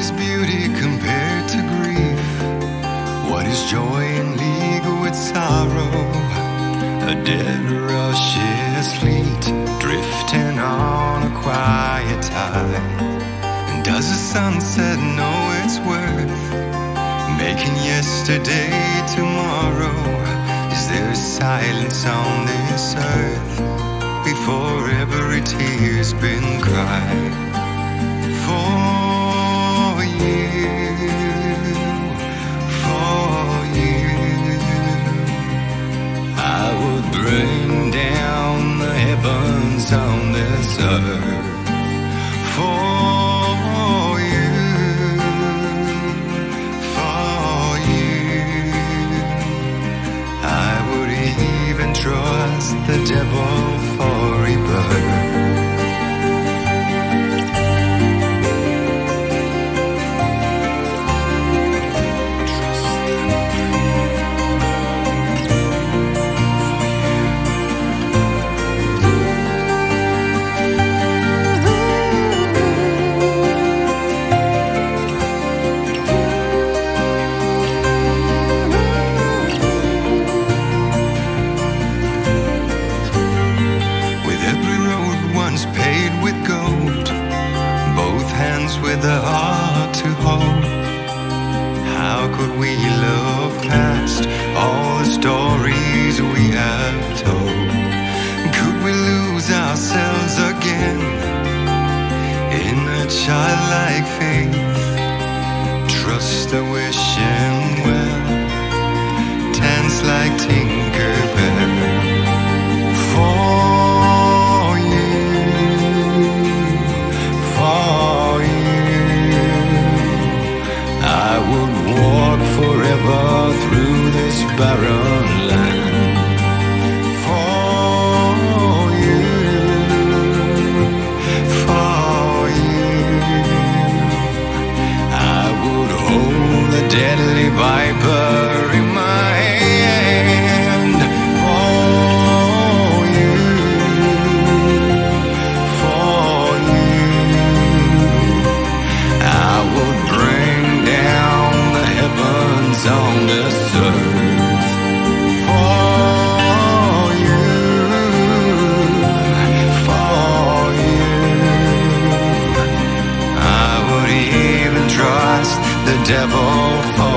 is beauty compared to grief? What is joy in league with sorrow? A dead rush is fleet, drifting on a quiet tide. And does the sunset know its worth, making yesterday tomorrow? Is there silence on this earth before every tear's been cried? For you, I would bring down the heavens on this earth. For you, I would even trust the devil for rebirth. Paid with gold, both hands with a heart to hold. How could we look past all the stories we have told? Could we lose ourselves again in a childlike faith? Trust the wishing well, dance like Tinkerbell. Forever through this barren land. For you, I would hold the deadly viper in my hand. For you, I would bring down the heavens on this earth. For you, I would even trust the devil for